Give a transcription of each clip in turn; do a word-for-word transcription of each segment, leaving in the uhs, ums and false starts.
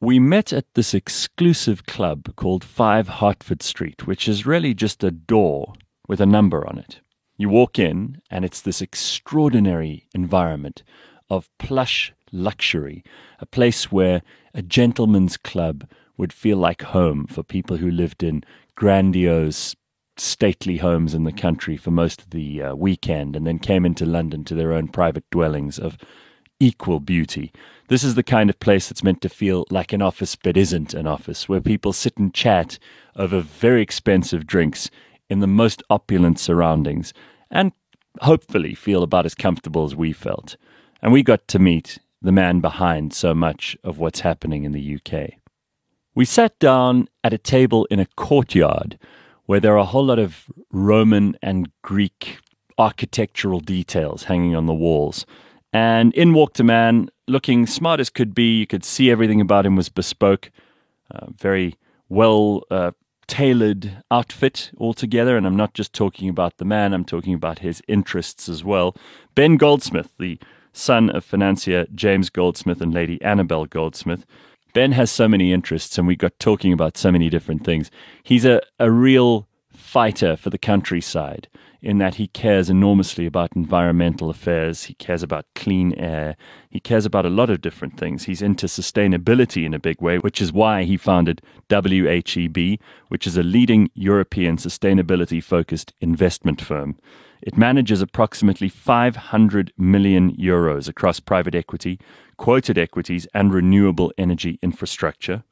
We met at this exclusive club called five Hertford Street, which is really just a door with a number on it. You walk in, and it's this extraordinary environment of plush luxury, a place where a gentleman's club would feel like home for people who lived in grandiose, stately homes in the country for most of the uh, weekend and then came into London to their own private dwellings of equal beauty. This is the kind of place that's meant to feel like an office but isn't an office, where people sit and chat over very expensive drinks in the most opulent surroundings and hopefully feel about as comfortable as we felt. And we got to meet the man behind so much of what's happening in the U K. We sat down at a table in a courtyard where there are a whole lot of Roman and Greek architectural details hanging on the walls. And in walked a man, looking smart as could be. You could see everything about him was bespoke, uh, very well uh, tailored outfit altogether. And I'm not just talking about the man, I'm talking about his interests as well. Ben Goldsmith, the son of financier James Goldsmith and Lady Annabel Goldsmith. Ben has so many interests, and we got talking about so many different things. He's a, a real fighter for the countryside, in that he cares enormously about environmental affairs. He cares about clean air. He cares about a lot of different things. He's into sustainability in a big way, which is why he founded W H E B, which is a leading European sustainability-focused investment firm. It manages approximately five hundred million euros across private equity, quoted equities, and renewable energy infrastructure.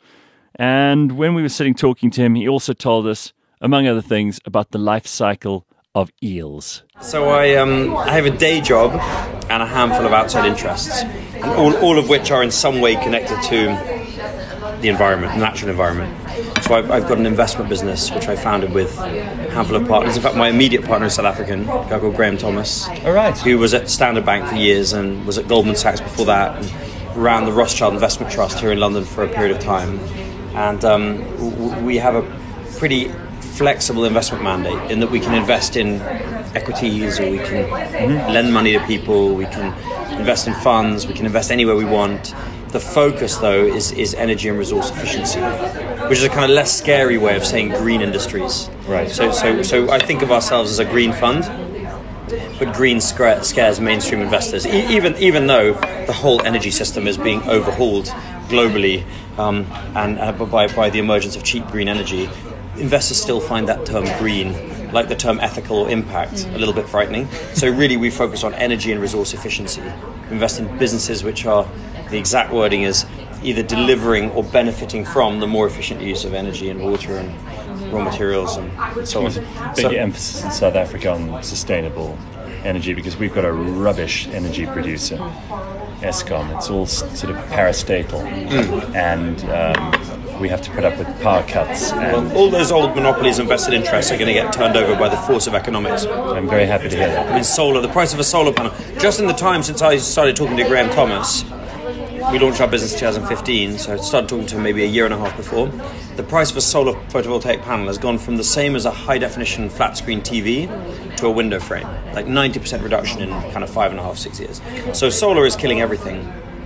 And when we were sitting talking to him, he also told us, among other things, about the life cycle of eels. So I um I have a day job and a handful of outside interests, and all, all of which are in some way connected to the environment, the natural environment. So I've, I've got an investment business which I founded with a handful of partners. In fact, my immediate partner is South African, a guy called Graham Thomas, All right. who was at Standard Bank for years and was at Goldman Sachs before that, and ran the Rothschild Investment Trust here in London for a period of time. And um, w- we have a pretty flexible investment mandate in that we can invest in equities, or we can mm-hmm. lend money to people, we can invest in funds, we can invest anywhere we want. The focus, though, is, is energy and resource efficiency, which is a kind of less scary way of saying green industries. Right. So, so, so I think of ourselves as a green fund, but green scares, scares mainstream investors. E- even even though the whole energy system is being overhauled globally, um, and uh, by by the emergence of cheap green energy, investors still find that term green, like the term ethical or impact, a little bit frightening. So really, we focus on energy and resource efficiency. We invest in businesses which are, the exact wording is, either delivering or benefiting from the more efficient use of energy and water and raw materials and so on. Big so, emphasis in South Africa on sustainable energy, because we've got a rubbish energy producer, Eskom. It's all sort of parastatal, mm. and um, we have to put up with power cuts. And well, all those old monopolies and vested interests are going to get turned over by the force of economics. I'm very happy to hear that. I mean, solar, the price of a solar panel. Just in the time since I started talking to Graham Thomas, we launched our business in twenty fifteen, so I started talking to him maybe a year and a half before. The price of a solar photovoltaic panel has gone from the same as a high-definition flat-screen T V to a window frame, like ninety percent reduction in kind of five and a half, six years. So solar is killing everything.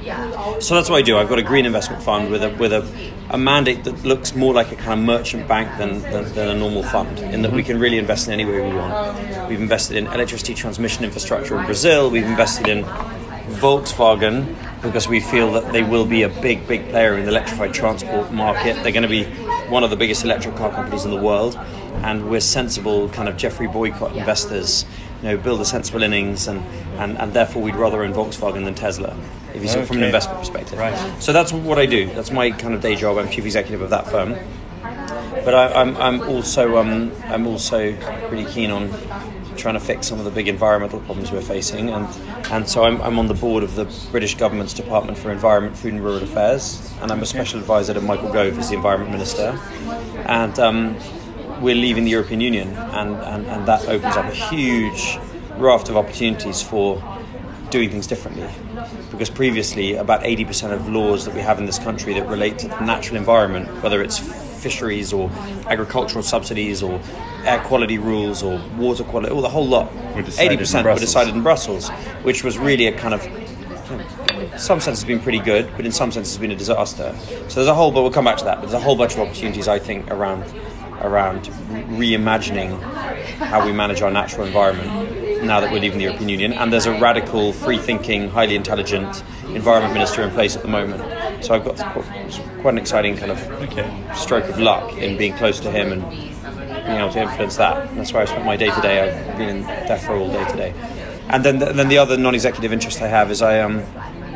So that's what I do. I've got a green investment fund with a with a, a mandate that looks more like a kind of merchant bank than, than, than a normal fund, in that we can really invest in any way we want. We've invested in electricity transmission infrastructure in Brazil. We've invested in Volkswagen, because we feel that they will be a big, big player in the electrified transport market. They're going to be one of the biggest electric car companies in the world, and we're sensible kind of Jeffrey Boycott investors, you know, build a sensible innings, and, and, and therefore we'd rather own Volkswagen than Tesla, if you see it from an investment perspective. Right. So that's what I do. That's my kind of day job. I'm chief executive of that firm. But I, I'm, I'm also um, I'm also pretty keen on trying to fix some of the big environmental problems we're facing, and and so I'm, I'm on the board of the British government's Department for Environment, Food and Rural Affairs, and I'm a special advisor to Michael Gove as the Environment Minister, and um, we're leaving the European Union, and, and, and that opens up a huge raft of opportunities for doing things differently, because previously about eighty percent of laws that we have in this country that relate to the natural environment, whether it's fisheries or agricultural subsidies or air quality rules or water quality, all the whole lot, eighty percent were decided in Brussels, which was really a kind of some sense has been pretty good, but in some sense has been a disaster. So there's a whole, but we'll come back to that. But there's a whole bunch of opportunities, I think, around around reimagining how we manage our natural environment now that we're leaving the European Union. And there's a radical, free-thinking, highly intelligent environment minister in place at the moment. So I've got quite an exciting kind of okay. stroke of luck in being close to him and being able to influence that. And that's why I spent my day to day. I've been in DEFRA all day today. And then, the, then the other non-executive interest I have is I um,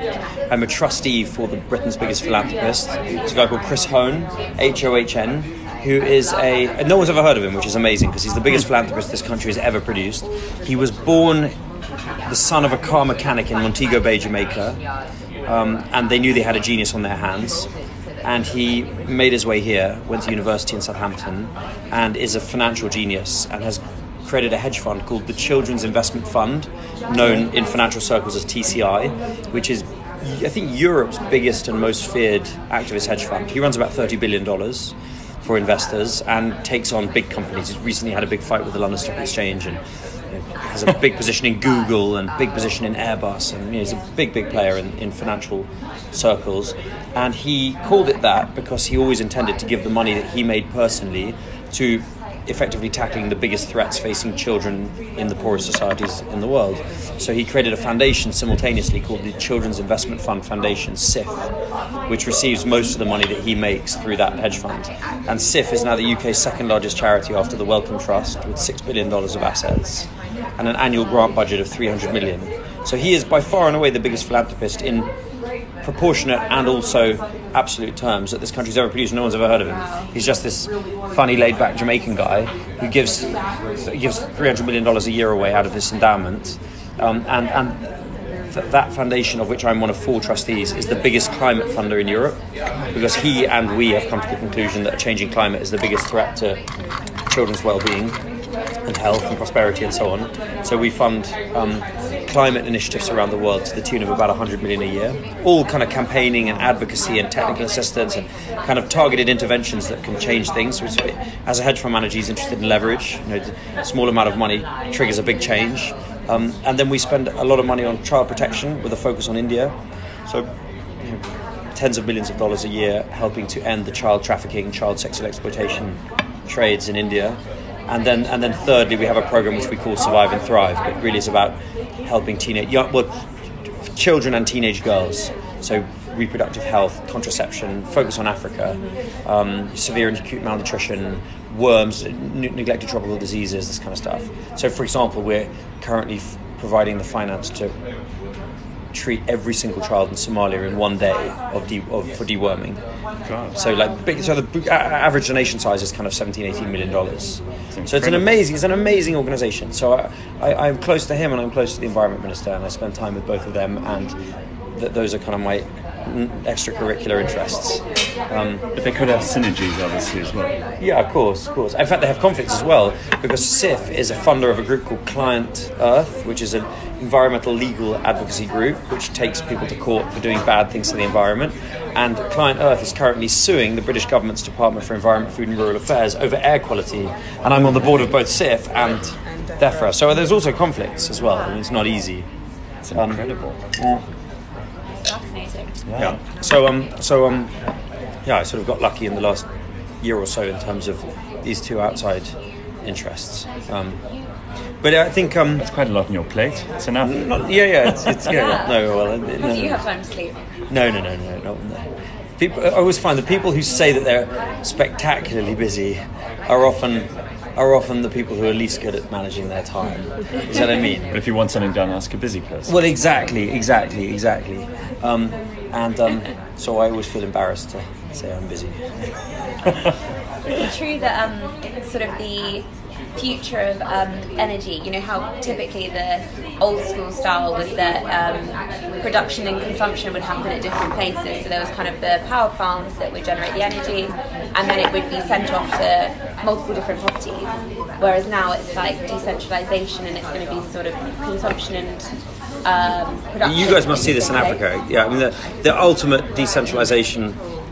I'm a trustee for the Britain's biggest philanthropist. It's a guy called Chris Hone, H O H N, who is a... No one's ever heard of him, which is amazing, because he's the biggest philanthropist this country has ever produced. He was born the son of a car mechanic in Montego Bay, Jamaica, um, and they knew they had a genius on their hands. And he made his way here, went to university in Southampton, and is a financial genius, and has created a hedge fund called the Children's Investment Fund, known in financial circles as T C I, which is, I think, Europe's biggest and most feared activist hedge fund. He runs about thirty billion dollars for investors and takes on big companies. He's recently had a big fight with the London Stock Exchange and you know, has a big position in Google and big position in Airbus, and you know, he's a big, big player in, in financial circles. And he called it that because he always intended to give the money that he made personally to effectively tackling the biggest threats facing children in the poorest societies in the world. So he created a foundation simultaneously called the Children's Investment Fund Foundation, C I F, which receives most of the money that he makes through that hedge fund. And C I F is now the U K's second largest charity after the Wellcome Trust, with six billion dollars of assets and an annual grant budget of three hundred million dollars. So he is by far and away the biggest philanthropist in proportionate and also absolute terms that this country's ever produced. No one's ever heard of him. He's just this funny, laid-back Jamaican guy who gives gives three hundred million dollars a year away out of this endowment. Um, and and th- that foundation, of which I'm one of four trustees, is the biggest climate funder in Europe, because he and we have come to the conclusion that a changing climate is the biggest threat to children's well-being and health and prosperity and so on. So we fund um, climate initiatives around the world to the tune of about one hundred million a year, all kind of campaigning and advocacy and technical assistance and kind of targeted interventions that can change things. Which, as a hedge fund manager, he's interested in leverage. You know, a small amount of money triggers a big change. Um, and then we spend a lot of money on child protection with a focus on India. So you know, tens of millions of dollars a year helping to end the child trafficking, child sexual exploitation trades in India. And then, and then, thirdly, we have a program which we call Survive and Thrive, but really is about helping teenage, young, well, children and teenage girls. So reproductive health, contraception, focus on Africa, um, severe and acute malnutrition, worms, n- neglected tropical diseases, this kind of stuff. So, for example, we're currently f- providing the finance to treat every single child in Somalia in one day of, de- of for deworming. God. So like big, so the average donation size is kind of seventeen, eighteen million dollars. So it's an amazing it's an amazing organization. So I, I, I'm close to him and I'm close to the environment minister, and I spend time with both of them, and th- those are kind of my extracurricular interests. Um, but they could have synergies, obviously, as well. Yeah, of course, of course. In fact, they have conflicts as well, because C I F is a funder of a group called Client Earth, which is an environmental legal advocacy group which takes people to court for doing bad things to the environment. And Client Earth is currently suing the British government's Department for Environment, Food and Rural Affairs over air quality. And I'm on the board of both C I F and DEFRA. So there's also conflicts as well. I mean, it's not easy. It's incredible. Um, yeah. Fascinating. Yeah. yeah. So um so um yeah, I sort of got lucky in the last year or so in terms of these two outside interests. Um, but I think um that's quite a lot on your plate. It's enough. Not, yeah, yeah, it's, it's yeah, yeah. No, well, no, Do you have time to sleep? No, no, no, no, no, no. People, I always find the people who say that they're spectacularly busy are often are often the people who are least good at managing their time. Is that what I mean? But if you want something done, ask a busy person. Well, exactly, exactly, exactly. Um, and um, so I always feel embarrassed to say I'm busy. Is it true that um, sort of the future of um, energy, you know how typically the old school style was that um, production and consumption would happen at different places, so there was kind of the power plants that would generate the energy and then it would be sent off to multiple different properties, whereas now it's like decentralization and it's going to be sort of consumption and um, production. You guys must see this in Africa. Yeah, I mean the, the ultimate decentralization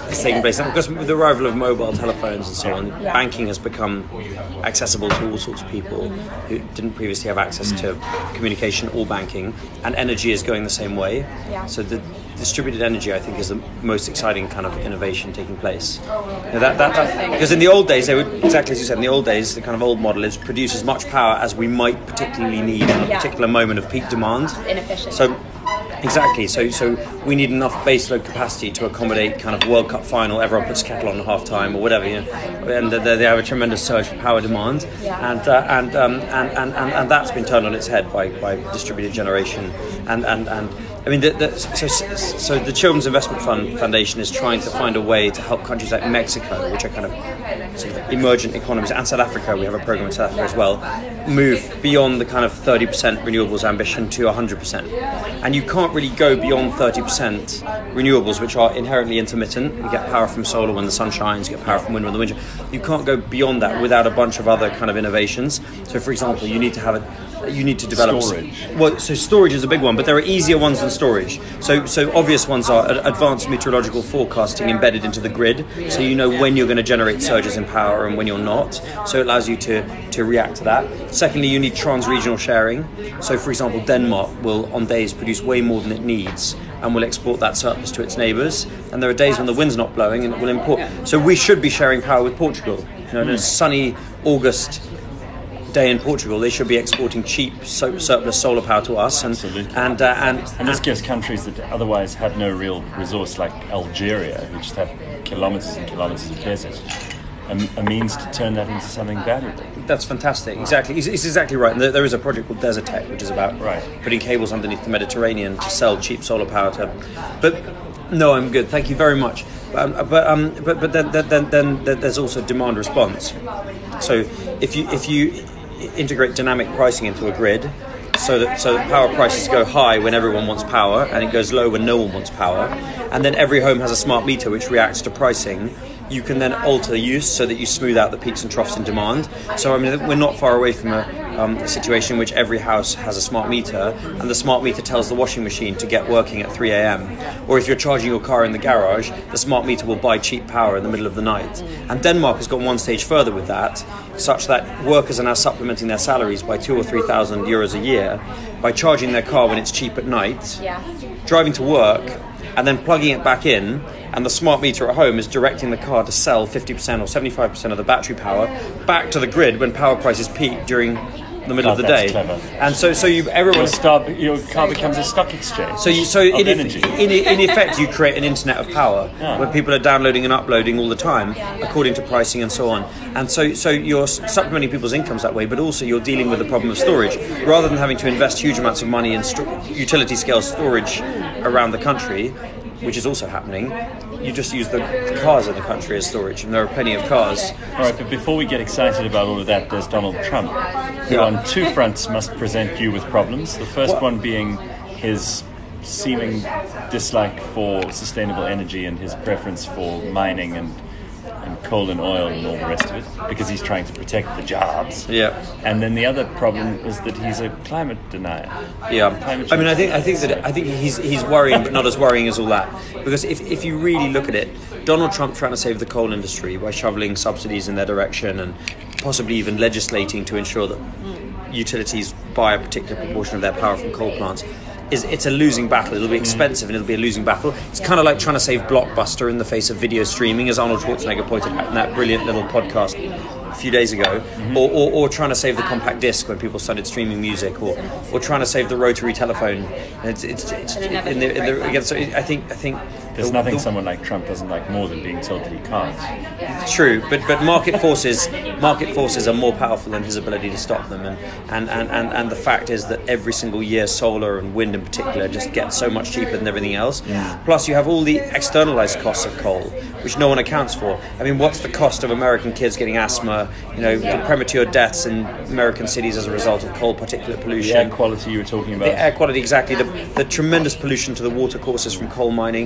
is taking place. Because with the arrival of mobile telephones and so on, Yeah. banking has become accessible to all sorts of people who didn't previously have access to communication or banking, and energy is going the same way. Yeah. So the distributed energy, I think, is the most exciting kind of innovation taking place. You know, that, that, that, because in the old days, they would, exactly as you said, in the old days, the kind of old model is produce as much power as we might particularly need in a Yeah. particular moment of peak demand. Inefficient. So, exactly. So, so we need enough baseload capacity to accommodate kind of World Cup final. Everyone puts kettle on at half time or whatever, you know, and they, they have a tremendous surge for power demand, Yeah. and, uh, and, um, and and and and that's been turned on its head by, by distributed generation, and and and. I mean, the, the, so, so the Children's Investment Fund Foundation is trying to find a way to help countries like Mexico, which are kind of, sort of emergent economies, and South Africa, we have a program in South Africa as well, move beyond the kind of thirty percent renewables ambition to one hundred percent. And you can't really go beyond thirty percent renewables, which are inherently intermittent. You get power from solar when the sun shines, you get power from wind when the wind shines. You can't go beyond that without a bunch of other kind of innovations. So, for example, you need to have a you need to develop Storage. Well, so storage is a big one, but there are easier ones than storage. So, so obvious ones are ad- advanced meteorological forecasting embedded into the grid, so you know when you're going to generate surges in power and when you're not. So it allows you to to react to that. Secondly, you need trans-regional sharing. So, for example, Denmark will on days produce way more than it needs and will export that surplus to its neighbours. And there are days when the wind's not blowing and it will import. So we should be sharing power with Portugal. You know, in a sunny August day in Portugal, they should be exporting cheap so- surplus solar power to us, and Absolutely. and uh, and, And this gives countries that otherwise have no real resource, like Algeria, who just have kilometres and kilometres of desert, a, a means to turn that into something valuable. that's fantastic. Exactly, it's, it's exactly right. And there, there is a project called Desert Tech, which is about Right. putting cables underneath the Mediterranean to sell cheap solar power to. But no, I'm good. Thank you very much. Um, but um, but but then, then then then there's also demand response. So if you if you integrate dynamic pricing into a grid, so that so that power prices go high when everyone wants power, and it goes low when no one wants power, and then every home has a smart meter which reacts to pricing. You can then alter use so that you smooth out the peaks and troughs in demand. So I mean, we're not far away from a, um, a situation in which every house has a smart meter, and the smart meter tells the washing machine to get working at three a.m. Or if you're charging your car in the garage, the smart meter will buy cheap power in the middle of the night. And Denmark has gone one stage further with that, such that workers are now supplementing their salaries by two or three thousand euros a year by charging their car when it's cheap at night, Yeah. driving to work, and then plugging it back in, and the smart meter at home is directing the car to sell fifty percent or seventy-five percent of the battery power back to the grid when power prices peak during the middle Oh, of the that's day. clever. And so so you everyone Your, star, your car becomes a stock exchange so you so of in, energy. in, in effect you create an internet of power Yeah. where people are downloading and uploading all the time according to pricing and so on. And so so you're supplementing people's incomes that way, but also you're dealing with the problem of storage rather than having to invest huge amounts of money in sto- utility scale storage around the country, which is also happening. You just use the cars in the country as storage, and there are plenty of cars. All right, but before we get excited about all of that, there's Donald Trump, who Yeah. on two fronts must present you with problems. The first What? one being his seeming dislike for sustainable energy and his preference for mining and, and coal and oil and all the rest of it, because he's trying to protect the jobs. Yeah. And then the other problem is that he's a climate denier. Yeah, Climate I mean, I change. think I think that I think he's he's worrying, but not as worrying as all that. Because if if you really look at it, Donald Trump trying to save the coal industry by shoveling subsidies in their direction and possibly even legislating to ensure that utilities buy a particular proportion of their power from coal plants. Is it's a losing battle. It'll be expensive and it'll be a losing battle. It's kind of like trying to save Blockbuster in the face of video streaming, as Arnold Schwarzenegger pointed out in that brilliant little podcast a few days ago, or, or, or trying to save the compact disc when people started streaming music, or, or trying to save the rotary telephone. It's, it's, it's, And inevitably in the, in the, breaks again, so I think I think There's the- nothing the- someone like Trump doesn't like more than being told that he can't. True, but but market forces market forces are more powerful than his ability to stop them, and and, and, and, and the fact is that every single year solar and wind in particular just get so much cheaper than everything else. Plus you have all the externalized costs of coal, which no one accounts for. I mean, what's the cost of American kids getting asthma, you know, the premature deaths in American cities as a result of coal particulate pollution? The air quality you were talking about. The air quality, exactly. The, the tremendous pollution to the water courses from coal mining. I mean,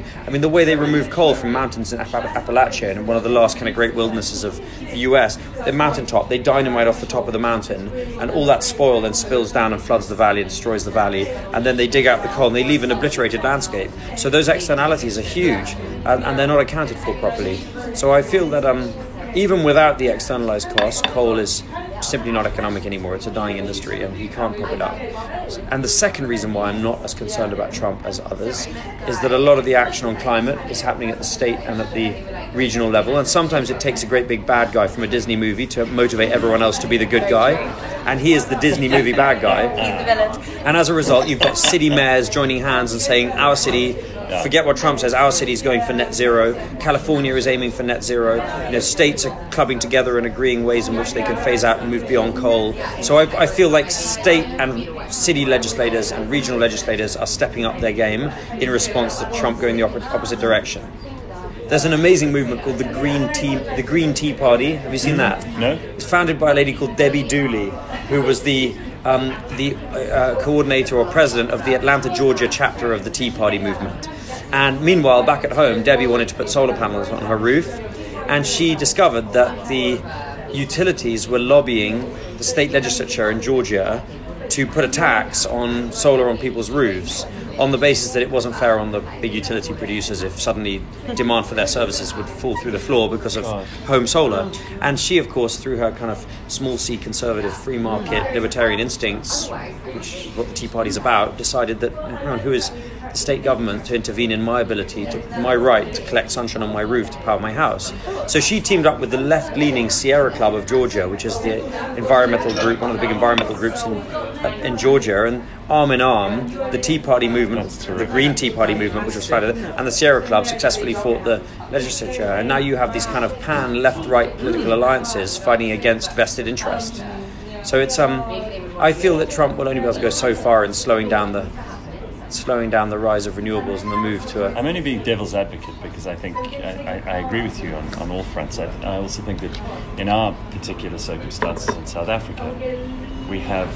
the way they remove coal from mountains in App- Appalachia, and one of the last kind of great wildernesses of the U S, the mountaintop, they dynamite off the top of the mountain, and all that spoil then spills down and floods the valley and destroys the valley, and then they dig out the coal and they leave an obliterated landscape. So those externalities are huge, and, and they're not accounted for properly. So I feel that um, even without the externalized costs, coal is simply not economic anymore. It's a dying industry, and he can't prop it up. And the second reason why I'm not as concerned about Trump as others is that a lot of the action on climate is happening at the state and at the regional level, and sometimes it takes a great big bad guy from a Disney movie to motivate everyone else to be the good guy, and he is the Disney movie bad guy. He's the villain. And as a result, you've got city mayors joining hands and saying, our city, forget what Trump says, our city is going for net zero. California is aiming for net zero. You know, states are clubbing together and agreeing ways in which they can phase out and move beyond coal. So I, I feel like state and city legislators and regional legislators are stepping up their game in response to Trump going the op- opposite direction. There's an amazing movement called the Green Tea, the Green Tea Party. Have you seen that? No. It's founded by a lady called Debbie Dooley, who was the um, the uh, coordinator or president of the Atlanta, Georgia chapter of the Tea Party movement. And meanwhile, back at home, Debbie wanted to put solar panels on her roof, and she discovered that the utilities were lobbying the state legislature in Georgia to put a tax on solar on people's roofs, on the basis that it wasn't fair on the big utility producers if suddenly demand for their services would fall through the floor because of God. home solar. And she, of course, through her kind of small c conservative free market libertarian instincts, which is what the Tea Party's about, decided that oh, who is the state government to intervene in my ability, to my right to collect sunshine on my roof to power my house. So she teamed up with the left-leaning Sierra Club of Georgia, which is the environmental group, one of the big environmental groups in, in Georgia, and arm in arm, the Tea Party movement, the Green Tea Party movement, which was founded, and the Sierra Club successfully fought the legislature. And now you have these kind of pan left-right political alliances fighting against vested interests. So it's um, I feel that Trump will only be able to go so far in slowing down the slowing down the rise of renewables and the move to a... I'm only being devil's advocate because I think I, I, I agree with you on, on all fronts. I, I also think that in our particular circumstances in South Africa, we have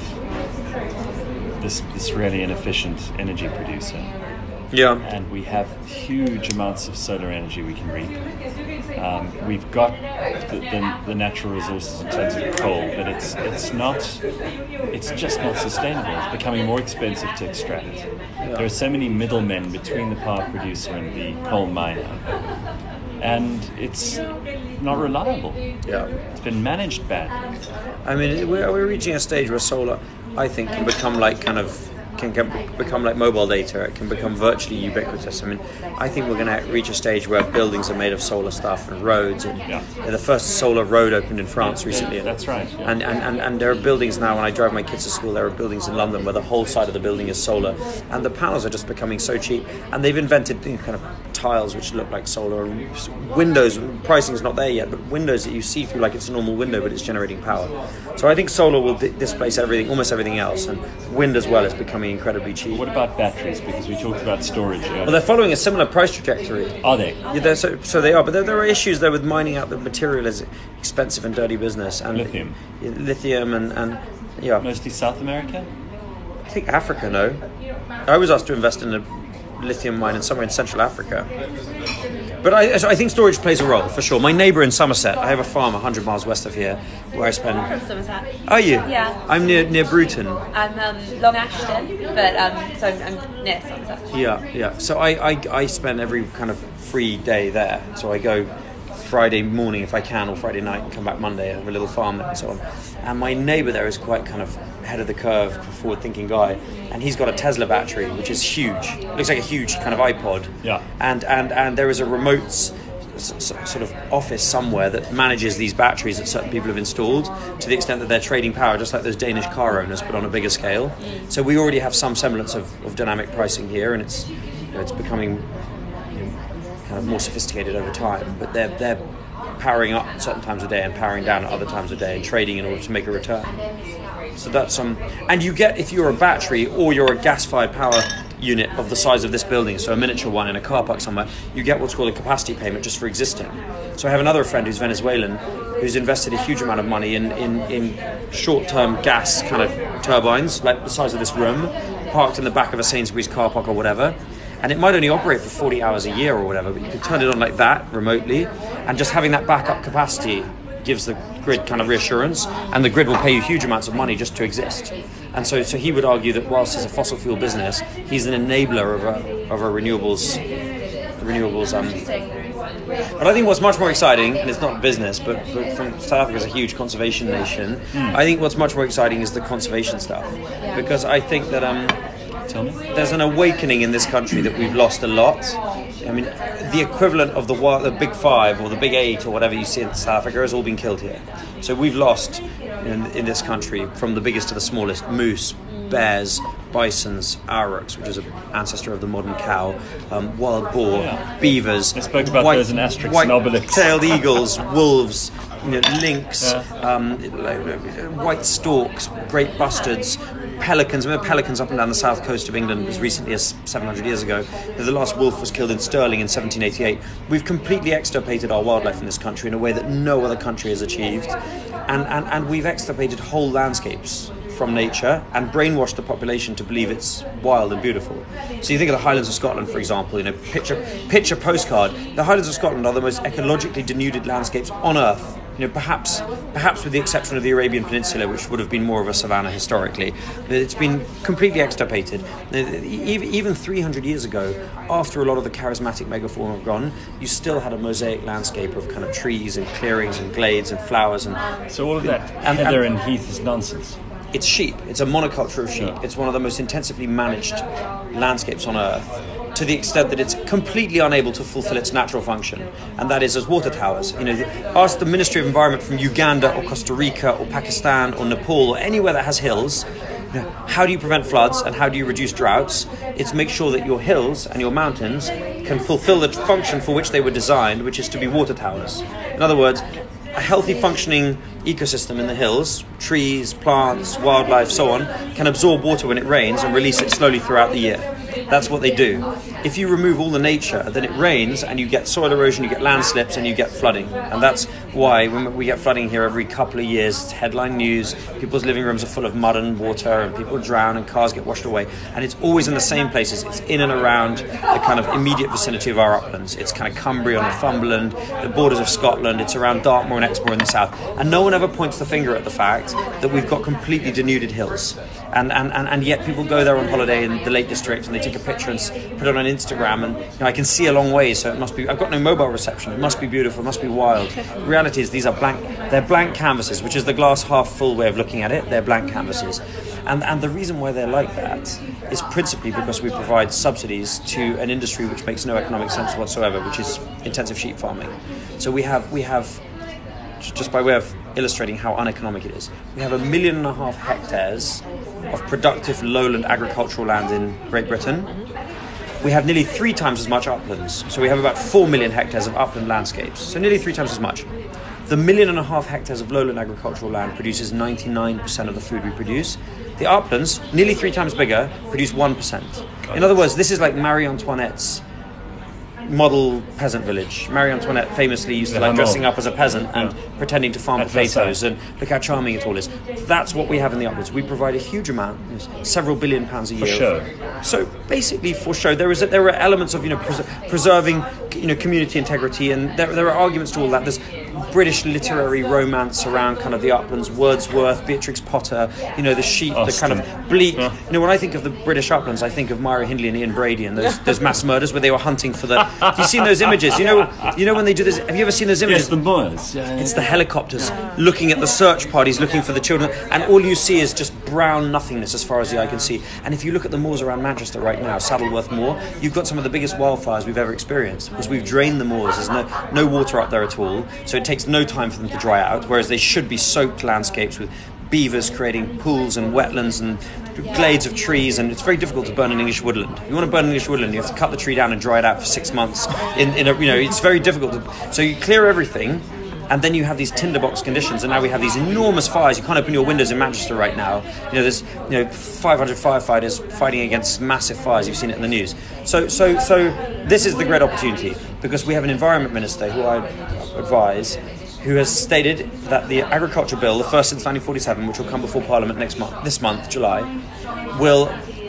this this really inefficient energy producer. Yeah. And we have huge amounts of solar energy we can reap. Um, we've got the, the, the natural resources in terms of coal, but it's it's not it's just not sustainable. It's becoming more expensive to extract. Yeah. There are so many middlemen between the power producer and the coal miner, and it's not reliable. Yeah. It's been managed bad. I mean, we're, we're reaching a stage where solar, I think, can become like kind of can get, become like mobile data. It can become virtually ubiquitous. I mean, I think we're going to reach a stage where buildings are made of solar stuff and roads. And yeah. the first solar road opened in France recently. That's right. Yeah. And, and, and, and there are buildings now, when I drive my kids to school, there are buildings in London where the whole side of the building is solar. And the panels are just becoming so cheap. And they've invented you know, kind of tiles which look like solar. And windows, pricing is not there yet, but windows that you see through like it's a normal window, but it's generating power. So I think solar will di- displace everything, almost everything else. And wind as well is becoming incredibly cheap. What about batteries? Because we talked about storage earlier. Well, they're following a similar price trajectory. Are they? Yeah, they're so, so they are, but there, there are issues there with mining out the material is expensive and dirty business. And lithium. Lithium and, and yeah. Mostly South America? I think Africa, no. I was asked to invest in a lithium mine in somewhere in Central Africa. But I, I think storage plays a role, for sure. My neighbour in Somerset, I have a farm one hundred miles west of here, where I spend... I'm from Somerset. Are you? Yeah. I'm near near Bruton. I'm um, Long Ashton, but um, so I'm, I'm near Somerset. Yeah, yeah. So I, I, I spend every kind of free day there. So I go Friday morning if I can, or Friday night, and come back Monday. I have a little farm there and so on. And my neighbour there is quite kind of ahead of the curve, forward-thinking guy, and he's got a Tesla battery, which is huge. It looks like a huge kind of iPod. Yeah. And and and there is a remote s- s- sort of office somewhere that manages these batteries that certain people have installed, to the extent that they're trading power, just like those Danish car owners, but on a bigger scale. Mm. So we already have some semblance of, of dynamic pricing here, and it's you know, it's becoming you know, kind of more sophisticated over time. But they're they're powering up at certain times of day and powering down at other times of day, and trading in order to make a return. So that's um, and you get, if you're a battery or you're a gas-fired power unit of the size of this building, so a miniature one in a car park somewhere, you get what's called a capacity payment just for existing. So I have another friend who's Venezuelan, who's invested a huge amount of money in, in, in short-term gas kind of turbines, like the size of this room, parked in the back of a Sainsbury's car park or whatever. and it might only operate for forty hours a year or whatever, but you can turn it on like that remotely, and just having that backup capacity gives the grid kind of reassurance, and the grid will pay you huge amounts of money just to exist. And so, so he would argue that whilst it's a fossil fuel business, he's an enabler of a of a renewables renewables. Um, but I think what's much more exciting, and it's not business, but, but from South Africa is a huge conservation nation. Mm. I think what's much more exciting is the conservation stuff, because I think that um, there's an awakening in this country that we've lost a lot. I mean, the equivalent of the the big five or the big eight or whatever you see in South Africa has all been killed here. So we've lost in, in this country, from the biggest to the smallest, moose, bears, bisons, aurochs, which is an ancestor of the modern cow, um, wild boar, yeah. beavers, I spoke about white, those in Asterix and Obelix. white-tailed eagles, wolves, you know, lynx, yeah. um, white storks, great bustards, pelicans. Remember pelicans up and down the south coast of England as recently as seven hundred years ago. The last wolf was killed in Stirling in seventeen eighty-eight. We've completely extirpated our wildlife in this country in a way that no other country has achieved, and, and, and we've extirpated whole landscapes from nature and brainwashed the population to believe it's wild and beautiful. So you think of the Highlands of Scotland, for example, you know, picture picture postcard. The Highlands of Scotland are the most ecologically denuded landscapes on Earth. You know, perhaps perhaps with the exception of the Arabian Peninsula, which would have been more of a savanna historically. It's been completely extirpated. Even three hundred years ago, after a lot of the charismatic megafauna have gone, you still had a mosaic landscape of kind of trees and clearings and glades and flowers. And so all of that and, heather and, and heath is nonsense. It's sheep. It's a monoculture of sheep. Yeah. It's one of the most intensively managed landscapes on Earth, to the extent that it's completely unable to fulfill its natural function, and that is as water towers. You know, ask the Ministry of Environment from Uganda or Costa Rica or Pakistan or Nepal or anywhere that has hills, you know, how do you prevent floods and how do you reduce droughts? It's make sure that your hills and your mountains can fulfill the function for which they were designed, which is to be water towers. In other words, a healthy functioning ecosystem in the hills, trees, plants, wildlife, so on, can absorb water when it rains and release it slowly throughout the year. That's what they do. If you remove all the nature, then it rains and you get soil erosion, you get landslips, and you get flooding. And that's why when we get flooding here every couple of years, it's headline news, people's living rooms are full of mud and water, and people drown and cars get washed away. And it's always in the same places. It's in and around the kind of immediate vicinity of our uplands. It's kind of Cumbria, Northumberland, the borders of Scotland. It's around Dartmoor and Exmoor in the south. And no one ever points the finger at the fact that we've got completely denuded hills. And, and, and, and yet people go there on holiday in the Lake District and they take a picture and put it on Instagram, and you know, I can see a long way, so it must be, I've got no mobile reception, it must be beautiful, it must be wild. The reality is these are blank, they're blank canvases, which is the glass half full way of looking at it. They're blank canvases. And, and the reason why they're like that is principally because we provide subsidies to an industry which makes no economic sense whatsoever, which is intensive sheep farming. So we have, we have just by way of illustrating how uneconomic it is, we have a million and a half hectares of productive lowland agricultural land in Great Britain. We have nearly three times as much uplands. So we have about four million hectares of upland landscapes. So nearly three times as much. The million and a half hectares of lowland agricultural land produces ninety-nine percent of the food we produce. The uplands, nearly three times bigger, produce one percent. In other words, this is like Marie Antoinette's model peasant village. Marie Antoinette famously used to like dressing up as a peasant and yeah. pretending to farm potatoes, and look how charming it all is. That's what we have in the uplands. We provide a huge amount, several billion pounds a year. For show. So basically, for show, there is a, there are elements of you know pres- preserving you know community integrity, and there there are arguments to all that. There's British literary romance around kind of the uplands, Wordsworth, Beatrix Potter, you know the sheep, Austin. The kind of bleak. Yeah. You know when I think of the British uplands, I think of Myra Hindley and Ian Brady and those those mass murders where they were hunting for the. Have you seen those images? You know, you know when they do this. Have you ever seen those images? Yes, the Moors. Yeah, yeah, it's the helicopters yeah. looking at the search parties, looking for the children, and all you see is just brown nothingness as far as the eye can see. And if you look at the moors around Manchester right now, Saddleworth Moor, you've got some of the biggest wildfires we've ever experienced because we've drained the moors. There's no no water up there at all, so it takes no time for them to dry out. Whereas they should be soaked landscapes with beavers creating pools and wetlands and glades of trees, and it's very difficult to burn an English woodland. If you want to burn an English woodland, you have to cut the tree down and dry it out for six months. In, in a, you know, it's very difficult to, so you clear everything, and then you have these tinderbox conditions, and now we have these enormous fires. You can't open your windows in Manchester right now. You know, there's you know five hundred firefighters fighting against massive fires. You've seen it in the news. So, so, so this is the great opportunity because we have an environment minister who I advise, who has stated that the agriculture bill, the first since nineteen forty-seven, which will come before Parliament next month, this month, July, will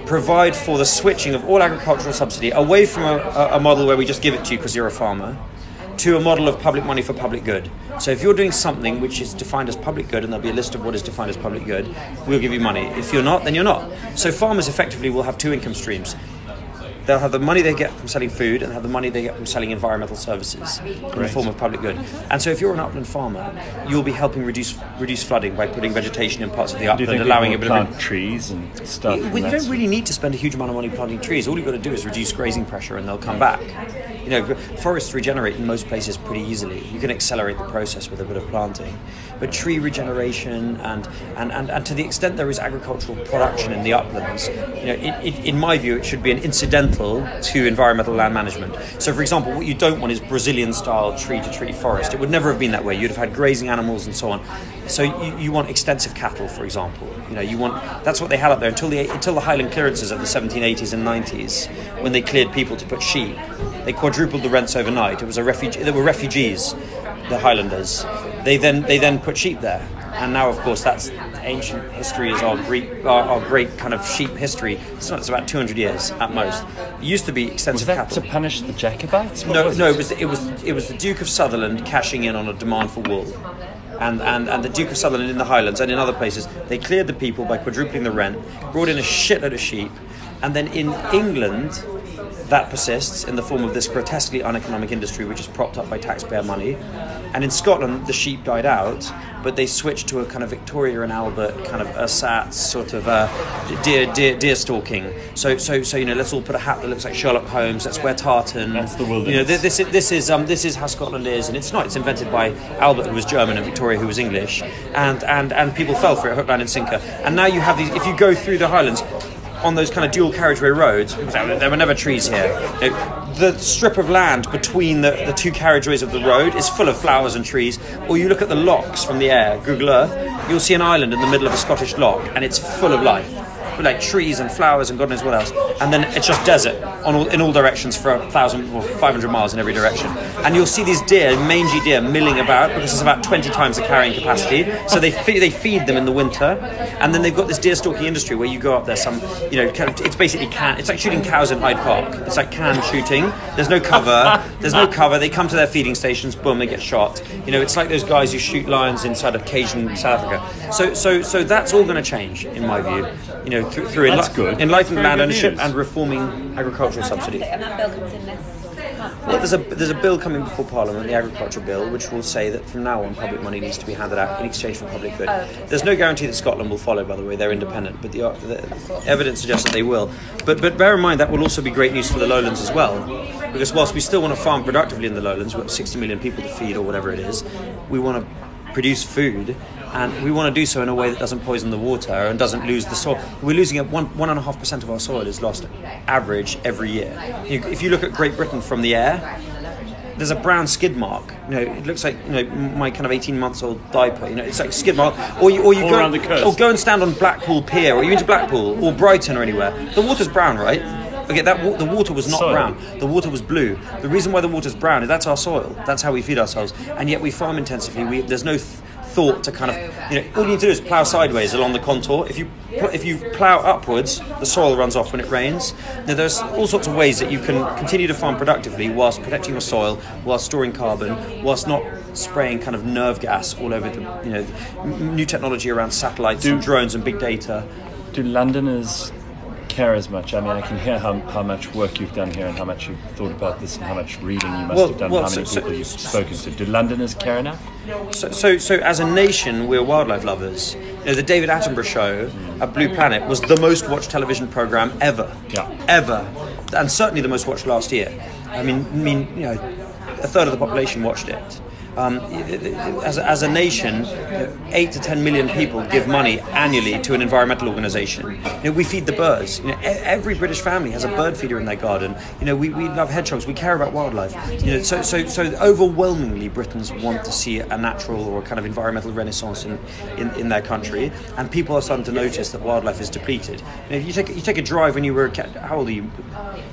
provide for the switching of all agricultural subsidy away from a, a model where we just give it to you because you're a farmer, to a model of public money for public good. So if you're doing something which is defined as public good, and there'll be a list of what is defined as public good, we'll give you money. If you're not, then you're not. So farmers effectively will have two income streams. They'll have the money they get from selling food and have the money they get from selling environmental services in the form of public good. And so if you're an upland farmer, you'll be helping reduce reduce flooding by putting vegetation in parts of the upland, allowing a bit plant of a, trees and stuff. You, and you don't really need to spend a huge amount of money planting trees. All you've got to do is reduce grazing pressure and they'll come back. You know, forests regenerate in most places pretty easily. You can accelerate the process with a bit of planting. But tree regeneration and, and, and, and to the extent there is agricultural production in the uplands, you know, it, it, in my view, it should be an incidental to environmental land management. So, for example, what you don't want is Brazilian-style tree-to-tree forest. It would never have been that way. You'd have had grazing animals and so on. So you, you want extensive cattle, for example. You know, you want that's what they had up there until the until the Highland clearances of the seventeen eighties and nineties, when they cleared people to put sheep. They quadrupled the rents overnight. It was a refugee. There were refugees, the Highlanders. They then they then put sheep there, and now of course that's ancient history is our Greek our, our great kind of sheep history. It's not. It's about two hundred years at most. It used to be extensive Was that cattle. to punish the Jacobites? What No, was no. it? It was it was it was the Duke of Sutherland cashing in on a demand for wool. And, and, and the Duke of Sutherland in the Highlands and in other places, they cleared the people by quadrupling the rent, brought in a shitload of sheep, and then in England, that persists in the form of this grotesquely uneconomic industry which is propped up by taxpayer money. And in Scotland, the sheep died out, but they switched to a kind of Victoria and Albert kind of ersatz sort of uh, deer, deer deer stalking. So so so you know, let's all put a hat that looks like Sherlock Holmes. Let's wear tartan. That's the wilderness. You know, this this is this is um this is how Scotland is, and it's not. It's invented by Albert, who was German, and Victoria, who was English, and and and people fell for it, hook, line, and sinker. And now you have these. If you go through the Highlands, on those kind of dual carriageway roads, there were never trees here. You know, the strip of land between the, the two carriageways of the road is full of flowers and trees. Or you look at the lochs from the air, Google Earth, you'll see an island in the middle of a Scottish loch, and it's full of life, with like trees and flowers and God knows what else. And then it's just desert on all, in all directions for a thousand or five hundred miles in every direction. And you'll see these deer, mangy deer, milling about because it's about twenty times the carrying capacity. So they fe- they feed them in the winter, and then they've got this deer stalking industry where you go up there. Some you know, kind of, it's basically can. It's like shooting cows in Hyde Park. It's like can shooting. There's no cover. There's no cover. They come to their feeding stations. Boom, they get shot. You know, it's like those guys who shoot lions inside of cage in South Africa. So so so that's all going to change, in my view. You know, through, through That's enli- good. enlightened Very land good ownership news. and reforming agricultural subsidy. And that bill comes in this month. Well, there's a there's a bill coming before Parliament, the Agriculture Bill, which will say that from now on public money needs to be handed out in exchange for public good. Oh. There's no guarantee that Scotland will follow, by the way. They're independent, but the, the evidence suggests that they will. But but bear in mind that will also be great news for the lowlands as well, because whilst we still want to farm productively in the lowlands, we've got sixty million people to feed or whatever it is, we want to produce food. And we want to do so in a way that doesn't poison the water and doesn't lose the soil. We're losing it one one and a half percent of our soil is lost, average every year. You, if you look at Great Britain from the air, there's a brown skid mark. You know, it looks like you know my kind of eighteen months old diaper. You know, it's like a skid mark. Or you or you All go around the coast. or go and stand on Blackpool Pier, or you into Blackpool or Brighton or anywhere. The water's brown, right? Okay, that wa- the water was not Soil. brown. The water was blue. The reason why the water's brown is that's our soil. That's how we feed ourselves. And yet we farm intensively. We, there's no th- thought to kind of, you know, all you need to do is plough sideways along the contour. If you pl- if you plough upwards, the soil runs off when it rains. Now, there's all sorts of ways that you can continue to farm productively whilst protecting your soil, whilst storing carbon, whilst not spraying kind of nerve gas all over the, you know, m- new technology around satellites Do- and drones and big data. Do Londoners care as much? I mean, I can hear how, how much work you've done here and how much you've thought about this and how much reading you must Well- have done, well, how many so- so- people you've spoken to. Do Londoners care enough? So, so, so as a nation, we're wildlife lovers. You know, the David Attenborough show, A Blue Planet, was the most watched television program ever. Yeah. Ever. And certainly the most watched last year. I mean, I mean, you know, a third of the population watched it. Um, as, a, as a nation, eight to ten million people give money annually to an environmental organisation. You know, we feed the birds. You know, e- every British family has a bird feeder in their garden. You know, we, we love hedgehogs. We care about wildlife. You know, so so so overwhelmingly, Britons want to see a natural or a kind of environmental renaissance in, in, in their country, and people are starting to notice that wildlife is depleted. You know, if you take you take a drive when you were a cat. How old are you?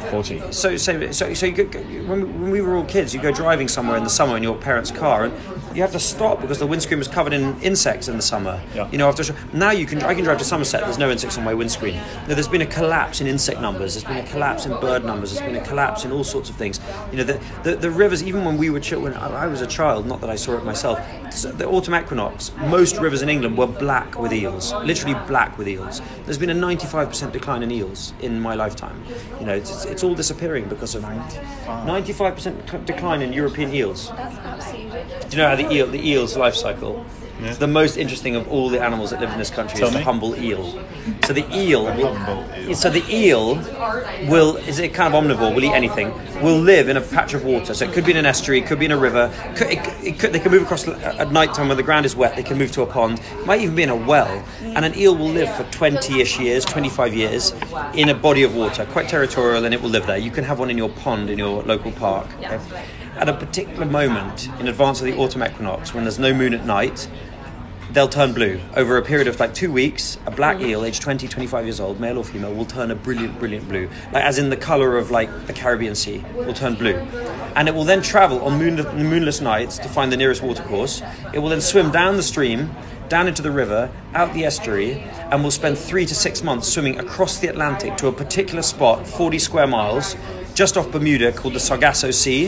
forty. So, so, so, so you go, when, we, when we were all kids, you go driving somewhere in the summer in your parents' car, and you have to stop because the windscreen was covered in insects in the summer. Yeah. You know, after now you can I can drive to Somerset. There's no insects on my windscreen. No, there's been a collapse in insect numbers. There's been a collapse in bird numbers. There's been a collapse in all sorts of things. You know, the the, the rivers. Even when we were ch- when I, I was a child, not that I saw it myself. The autumn equinox, most rivers in England were black with eels, literally black with eels. There's been a ninety-five percent decline in eels in my lifetime. You know, it's, it's all disappearing because of ninety-five percent decline in European eels. That's absolutely. Do you know how the eel, the eel's life cycle? Yeah. It's the most interesting of all the animals that live in this country. Tell is the me. humble eel. So the eel, will, humble eel. so the eel will is it kind of omnivore? Will eat anything. Will live in a patch of water. So it could be in an estuary, it could be in a river. Could, it, it could, they can move across at night time when the ground is wet. They can move to a pond. It might even be in a well. And an eel will live for twenty-ish years, twenty-five years, in a body of water, quite territorial, and it will live there. You can have one in your pond in your local park. Okay? At a particular moment in advance of the autumn equinox, when there's no moon at night, they'll turn blue. Over a period of like two weeks, a black eel, aged twenty, twenty-five years old, male or female, will turn a brilliant, brilliant blue. Like as in the colour of like the Caribbean Sea, will turn blue. And it will then travel on moon, moonless nights to find the nearest watercourse. It will then swim down the stream, down into the river, out the estuary, and will spend three to six months swimming across the Atlantic to a particular spot, forty square miles, just off Bermuda, called the Sargasso Sea,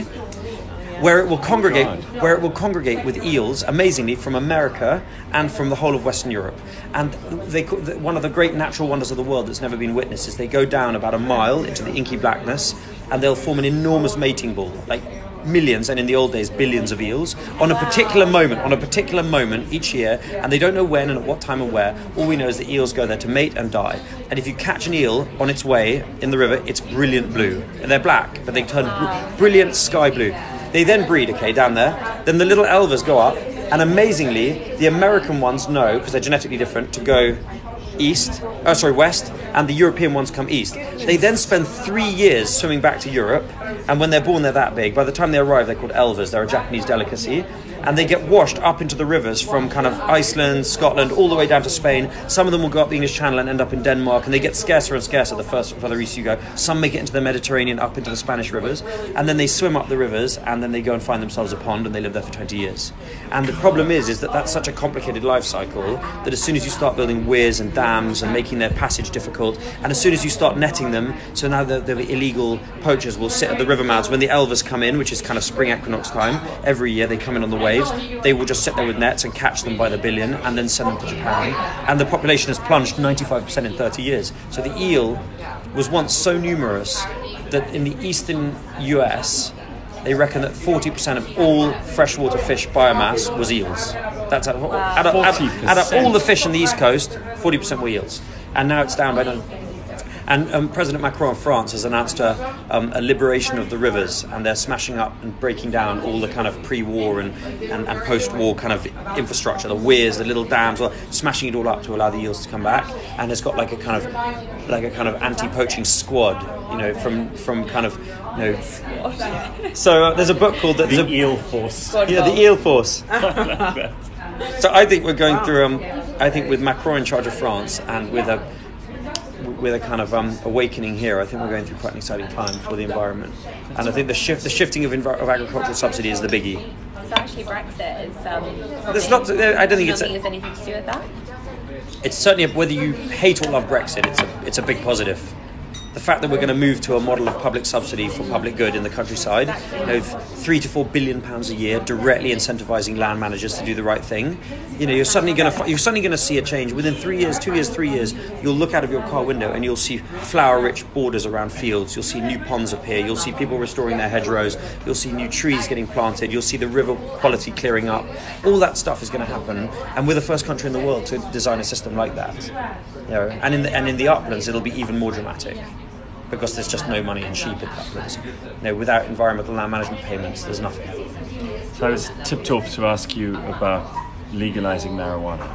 where it will congregate, where it will congregate with eels, amazingly, from America and from the whole of Western Europe. And they, one of the great natural wonders of the world that's never been witnessed is they go down about a mile into the inky blackness, and they'll form an enormous mating ball, like millions, and in the old days, billions of eels, on a particular moment, on a particular moment each year, and they don't know when and at what time and where. All we know is the eels go there to mate and die. And if you catch an eel on its way in the river, it's brilliant blue. And they're black, but they turn br- brilliant sky blue. They then breed, okay, down there. Then the little elvers go up, and amazingly, the American ones know, because they're genetically different, to go east, oh sorry, west, and the European ones come east. They then spend three years swimming back to Europe, and when they're born, they're that big. By the time they arrive, they're called elvers. They're a Japanese delicacy. And they get washed up into the rivers from kind of Iceland, Scotland, all the way down to Spain. Some of them will go up the English Channel and end up in Denmark, and they get scarcer and scarcer the first further east you go. Some make it into the Mediterranean, up into the Spanish rivers, and then they swim up the rivers, and then they go and find themselves a pond, and they live there for twenty years. And the problem is, is that that's such a complicated life cycle that as soon as you start building weirs and dams and making their passage difficult, and as soon as you start netting them, so now the, the illegal poachers will sit at the river mouths when the elvers come in, which is kind of spring equinox time. Every year they come in on the waves. They will just sit there with nets and catch them by the billion and then send them to Japan. And the population has plunged ninety-five percent in thirty years. So the eel was once so numerous that in the eastern U S, they reckon that forty percent of all freshwater fish biomass was eels. That's out of, out of, out of, out of all the fish on the East Coast, forty percent were eels. And now it's down by none. And um, President Macron of France has announced a, um, a liberation of the rivers, and they're smashing up and breaking down all the kind of pre-war and, and, and post-war kind of infrastructure, the weirs, the little dams, or smashing it all up to allow the eels to come back. And it's got like a kind of like a kind of anti-poaching squad, you know, from from kind of you know. So uh, there's a book called the, The a, Eel Force. yeah, the Eel Force. So I think we're going through. Um, I think with Macron in charge of France and with a with a kind of um, awakening here, I think we're going through quite an exciting time for the environment. And I think the shift, the shifting of, env- of agricultural subsidy is the biggie. So actually, Brexit is. Um, There's lots. Of, I don't think it's. Nothing A, has anything to do with that. it's certainly a, whether you hate or love Brexit, it's a it's a big positive. The fact that we're going to move to a model of public subsidy for public good in the countryside, you know, three to four billion pounds a year, directly incentivising land managers to do the right thing. You know, you're suddenly going to you're suddenly going to see a change within three years, two years, three years. You'll look out of your car window and you'll see flower-rich borders around fields. You'll see new ponds appear. You'll see people restoring their hedgerows. You'll see new trees getting planted. You'll see the river quality clearing up. All that stuff is going to happen, and we're the first country in the world to design a system like that. You know, and in the and in the uplands, it'll be even more dramatic, because there's just no money in sheep in the uplands. You know, without environmental land management payments, there's nothing. So I was tipped off to ask you about legalizing marijuana.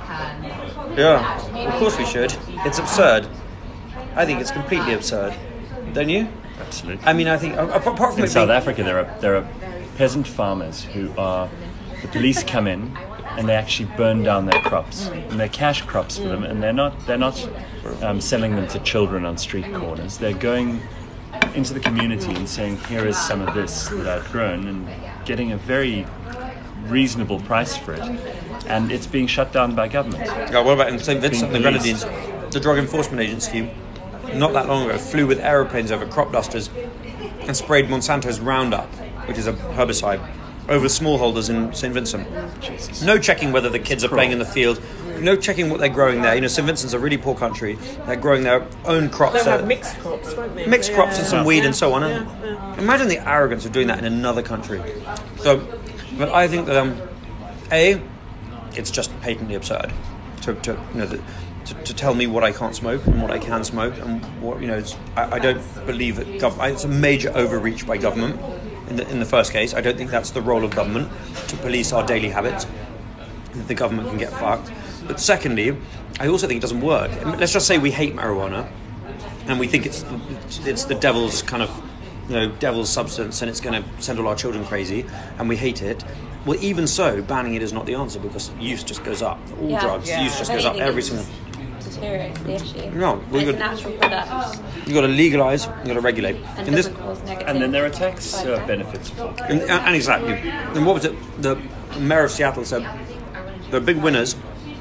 Yeah, of course we should. It's absurd. I think it's completely absurd. Don't you? Absolutely. I mean, I think apart from In it South being, Africa, there are there are peasant farmers who are. The police come in and they actually burn down their crops, and they're cash crops for them, and they're not they're not um, selling them to children on street corners. They're going into the community and saying, here is some of this that I've grown, and getting a very reasonable price for it, and it's being shut down by government. Yeah, what about in Saint Vincent and the Being Grenadines? The Drug Enforcement Agency, not that long ago, flew with aeroplanes over crop dusters and sprayed Monsanto's Roundup, which is a herbicide, over smallholders in Saint Vincent. Jesus. No checking whether the kids are Cruel. playing in the field. No checking what they're growing there. You know, Saint Vincent's a really poor country. They're growing their own crops. They'll uh, have mixed crops, won't they? mixed Yeah. crops and some weed Yeah. and so on. Yeah, yeah. Imagine the arrogance of doing that in another country. So, but I think that um, a, it's just patently absurd to, to you know the, to, to tell me what I can't smoke and what I can smoke and what you know. It's, I, I don't believe that gov- it's a major overreach by government. In the, in the first case, I don't think that's the role of government to police our daily habits. The government can get fucked. But secondly, I also think it doesn't work. Let's just say we hate marijuana, and we think it's it's the devil's kind of, you know, devil's substance, and it's going to send all our children crazy, and we hate it. Well, even so, banning it is not the answer, because use just goes up. All Yeah. drugs, Yeah. use just I goes don't up think every it's single. deteriorates the issue. No, And we it's a could- natural product You got to legalise, you got to regulate. and In this, doesn't cause negative. And then there are tax side uh, effects. benefits for and, and exactly. And what was it? The mayor of Seattle said the big winners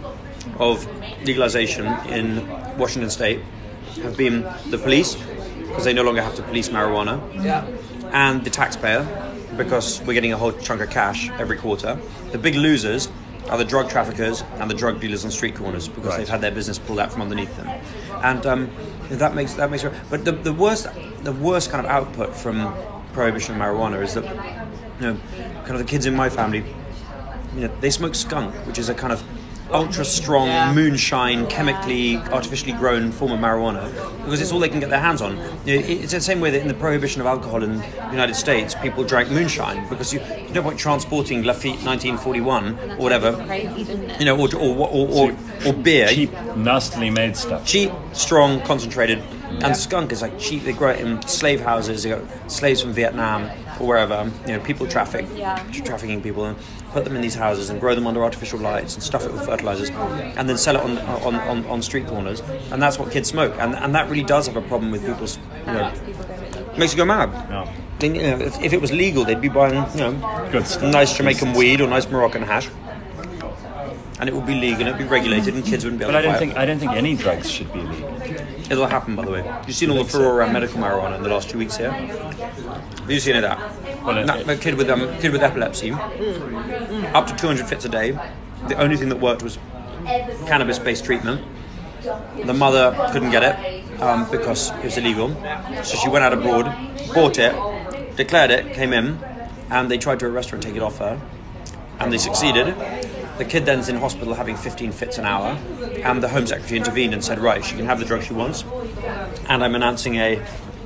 of legalization in Washington State have been the police, because they no longer have to police marijuana, Yeah. and the taxpayer, because we're getting a whole chunk of cash every quarter. The big losers are the drug traffickers and the drug dealers on street corners, because Right. they've had their business pulled out from underneath them, and um, that makes that makes. But the, the worst the worst kind of output from prohibition of marijuana is that, you know, kind of the kids in my family, you know, they smoke skunk, which is a kind of ultra strong Yeah. moonshine, chemically, artificially grown form of marijuana, because it's all they can get their hands on. You know, it- it's the same way that in the prohibition of alcohol in the United States, people drank moonshine, because you, there's no point transporting Lafite nineteen forty-one or whatever, Crazy, didn't it? you know, or or or, or, or beer. cheap, nastily made stuff. Cheap, strong, concentrated, and skunk is like cheap. They grow it in slave houses. They got slaves from Vietnam or wherever. You know, people traffic, Yeah. trafficking people, and put them in these houses and grow them under artificial lights and stuff it with fertilizers, and then sell it on on, on, on street corners. And that's what kids smoke. And and that really does have a problem with people's, you know, People go really- makes you go mad. No. Then, you know, if, if it was legal, they'd be buying, you know, Good stuff. nice Jamaican weed or nice Moroccan hash, and it would be legal and it'd be regulated, and kids wouldn't be able But I to buy don't it. think I don't think any drugs should be illegal. It'll happen, by the way. You've seen all the furore around medical marijuana in the last two weeks here. Have you seen it? That Well, it- that, that kid with um, kid with epilepsy, up to two hundred fits a day. The only thing that worked was cannabis-based treatment. The mother couldn't get it um, because it was illegal, so she went out abroad, bought it, declared it, came in, and they tried to arrest her and take it off her, and they succeeded. The kid then's in hospital having fifteen fits an hour, and the Home Secretary intervened and said, right, she can have the drug she wants, and I'm announcing a,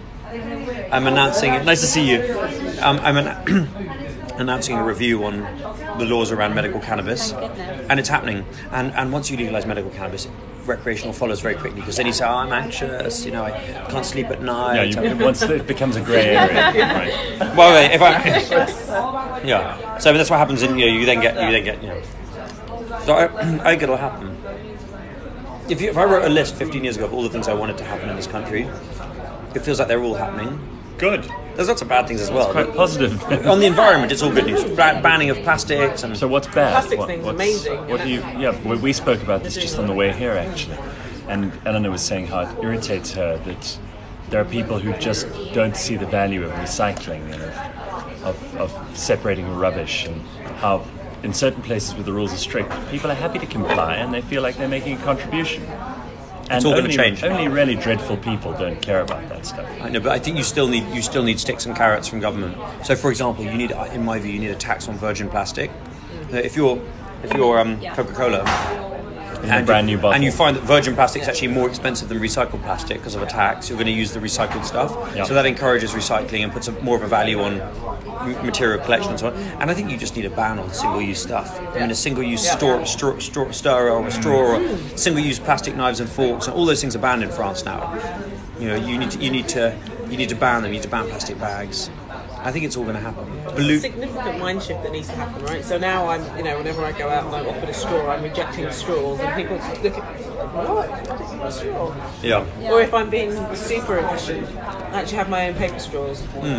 I'm announcing, nice to see you, um, I'm an, announcing a review on the laws around medical cannabis, goodness. and it's happening, and and once you legalise medical cannabis, recreational follows very quickly, because then you say, oh, I'm anxious, you know, I can't sleep at night. Yeah, you, once it becomes a grey area, right? Well, wait, if I, yeah. So that's what happens. In you know, you then get you then get you know. So I, I think it'll happen. If you, if I wrote a list fifteen years ago of all the things I wanted to happen in this country, it feels like they're all happening. Good. There's lots of bad things as well. Quite but positive. on the environment, it's all good news. Ba- banning of plastics and So what's bad? Plastic What- thing's what's- amazing, What do you you? Yeah, we, we spoke about this just on the way here actually, and Eleanor was saying how it irritates her that there are people who just don't see the value of recycling and of, of, of separating rubbish, and how in certain places where the rules are strict, people are happy to comply and they feel like they're making a contribution. And all gonna only, change. only really dreadful people don't care about that stuff. I know, but I think you still need you still need sticks and carrots from government. So, for example, you need, in my view, you need a tax on virgin plastic. Uh, If you're if you're um, Coca-Cola, In a brand new bottle. and you find that virgin plastic is actually more expensive than recycled plastic because of a tax, you're going to use the recycled stuff. Yeah. So that encourages recycling and puts a, more of a value on m- material collection and so on. And I think you just need a ban on single-use stuff. I mean, a single-use store, straw, straw, stirrer or a straw, or single-use plastic knives and forks, and all those things are banned in France now. You know, you need to, you need to you need to ban them. You need to ban plastic bags. I think it's all going to happen. It's Blue- a significant mind shift that needs to happen, right? So now I'm, you know, whenever I go out and I'm offered a straw, I'm rejecting straws, and people look at me, what? I didn't want a straw. yeah. Yeah. Or if I'm being super efficient, I actually have my own paper straws.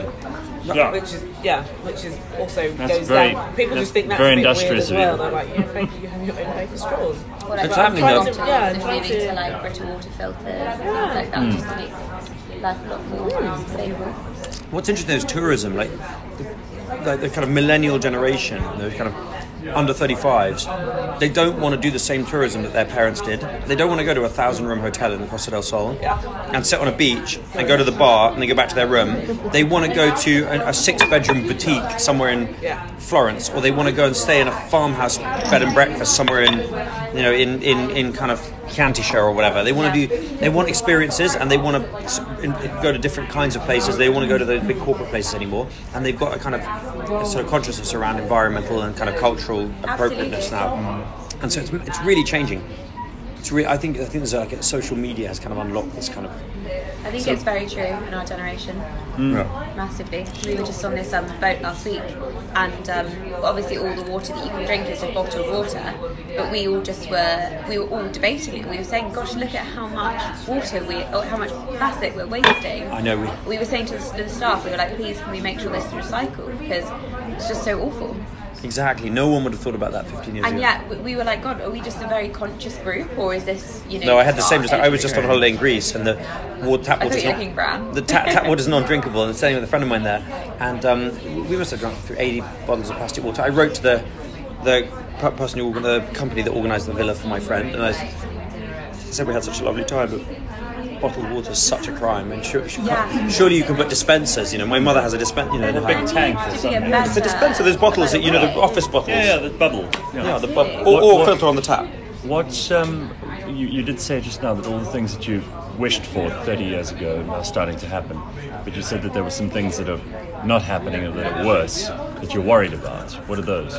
Yeah. Which is yeah, which is also That's goes very- down. People that's just think that's very a bit weird industrious as of well. you. They're like, you, have, you have your own paper straws. Or like It's trying happening, though. bottles Yeah, and trying moving to- to like brittle water filters and things like that, just to make life a lot more sustainable. What's interesting is tourism, like the, like the kind of millennial generation, those kind of under thirty-fives, they don't want to do the same tourism that their parents did. They don't want to go to a thousand room hotel in the Costa del Sol and sit on a beach and go to the bar and then go back to their room. They want to go to a, a six bedroom boutique somewhere in Florence, or they want to go and stay in a farmhouse bed and breakfast somewhere in, you know, in, in, in kind of Kantishire or whatever. They want to do, they want experiences, and they want to s- in- go to different kinds of places. They want to go to those big corporate places anymore, and they've got a kind of a sort of consciousness around environmental and kind of cultural appropriateness now. And so it's, it's really changing. It's really, I think I think there's like social media has kind of unlocked this kind of. I think it's very true in our generation, massively. We were just on this um, boat last week, and um, obviously all the water that you can drink is just bottled water. But we all just were, we were all debating it. We were saying, "Gosh, look at how much water we, or how much plastic we're wasting." I know we. We were saying to the, to the staff, we were like, "Please, can we make sure this is recycled? Because it's just so awful." Exactly. No one would have thought about that fifteen years And ago. yet we- we were like, God, are we just a very conscious group, or is this, you know? No, I had the same. our Just, I was just on entry? holiday in Greece, and the water, tap I water thought is you were not looking brown. the ta- tap water is non-drinkable. And staying with a friend of mine there, and um, we must have drunk through eighty bottles of plastic water. I wrote to the the per- person who the company that organised the villa for my friend, and I said we had such a lovely time, but bottled water is such a crime. And sure, sure, Yeah. surely you can put dispensers. You know, my mother has a dispenser. You know, in her Big house. tank or To be a something. better- It's a dispenser. There's bottles that you know, the office bottles. Yeah, yeah, the bubble. Yeah, the bub- or, What- or what- filter on the tap. What um, you, you did say just now that all the things that you wished for thirty years ago are starting to happen, but you said that there were some things that are not happening or that are worse that you're worried about. What are those?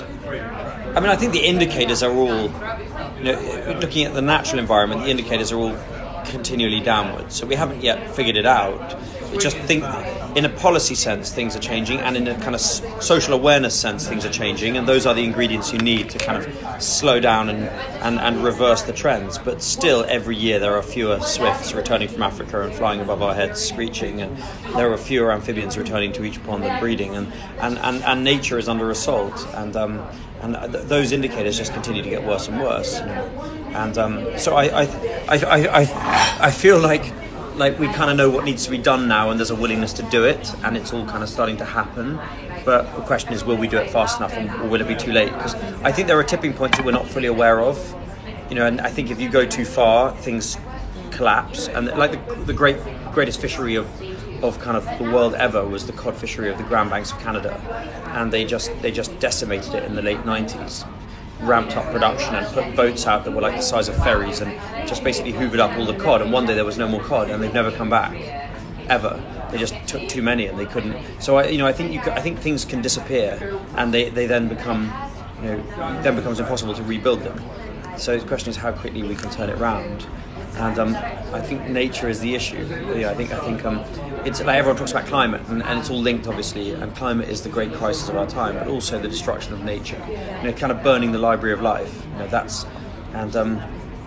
I mean, I think the indicators are all, you know, looking at the natural environment, the indicators are all continually downwards. So we haven't yet figured it out. I just think in a policy sense, things are changing, and in a kind of s- social awareness sense, things are changing, and those are the ingredients you need to kind of slow down and, and, and reverse the trends. But still, every year there are fewer swifts returning from Africa and flying above our heads, screeching, and there are fewer amphibians returning to each pond and breeding, and, and, and, and nature is under assault, and um, and th- those indicators just continue to get worse and worse. You know? And um, so I I, I, I, I I feel like like we kind of know what needs to be done now, and there's a willingness to do it, and it's all kind of starting to happen. But the question is, will we do it fast enough, and, or will it be too late? Because I think there are tipping points that we're not fully aware of. You know, and I think if you go too far, things collapse. And like the, the great greatest fishery of of kind of the world ever was the cod fishery of the Grand Banks of Canada, and they just they just decimated it in the late nineties. Ramped up production and put boats out that were like the size of ferries, and just basically hoovered up all the cod, and one day there was no more cod, and they've never come back ever. They just took too many, and they couldn't. So I, you know, I think you, c- I think things can disappear, and they, they then become, you know, then becomes impossible to rebuild them. So the question is how quickly we can turn it round. And um, I think nature is the issue. Yeah, I think I think um, it's like everyone talks about climate, and, and it's all linked, obviously. And climate is the great crisis of our time, but also the destruction of nature. You know, kind of burning the library of life. You know, that's and um,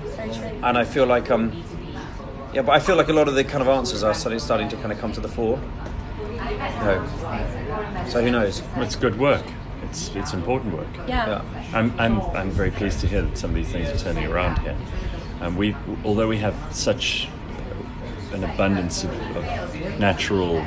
and I feel like um, yeah, but I feel like a lot of the kind of answers are starting starting to kind of come to the fore. No, so who knows? Well, it's good work. It's it's important work. Yeah. Yeah. I'm I'm I'm very pleased to hear that some of these things are turning around here. And we, although we have such an abundance of, of natural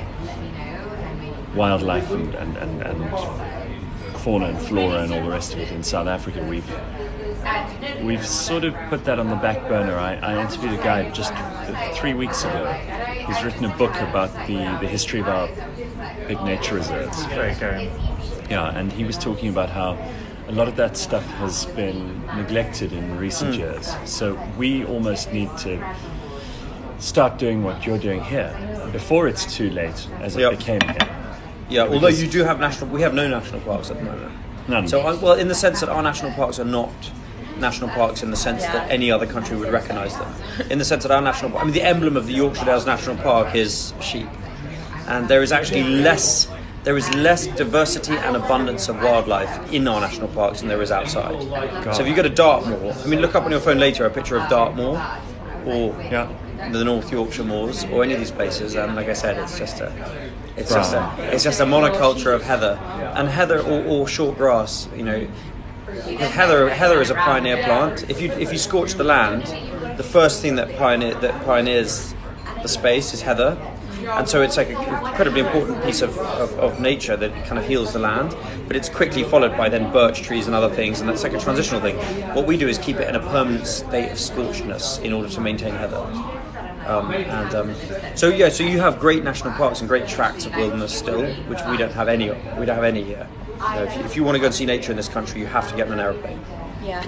wildlife and, and, and, and fauna and flora and all the rest of it in South Africa, we've we've sort of put that on the back burner. I, I interviewed a guy just three weeks ago. He's written a book about the, the history of our big nature reserves. Very good. Yeah, and he was talking about how a lot of that stuff has been neglected in recent years. So we almost need to start doing what you're doing here before it's too late, as it Yep. became here. Yeah, although Because- you do have national, we have no national parks at the moment. None. So, uh, well, in the sense that our national parks are not national parks in the sense that Yeah. any other country would recognise them. In the sense that our national, I mean, the emblem of the Yorkshire Dales National Park is sheep, and there is actually less there is less diversity and abundance of wildlife in our national parks than there is outside. God. So if you go to Dartmoor, I mean, look up on your phone later a picture of Dartmoor or yeah. the North Yorkshire Moors or any of these places, and like I said, it's just a, it's wow. just a, it's just a monoculture of heather and heather or, or short grass. You know, heather heather is a pioneer plant. If you if you scorch the land, the first thing that pioneer that pioneers the space is heather. And so it's like an incredibly important piece of, of, of nature that kind of heals the land, but it's quickly followed by then birch trees and other things, and that's like a transitional thing. What we do is keep it in a permanent state of scorchedness in order to maintain heather. Um, and um, so yeah, so you have great national parks and great tracts of wilderness still, which we don't have any. We don't have any here. You know, if, you, if you want to go and see nature in this country, you have to get on an aeroplane. Yeah.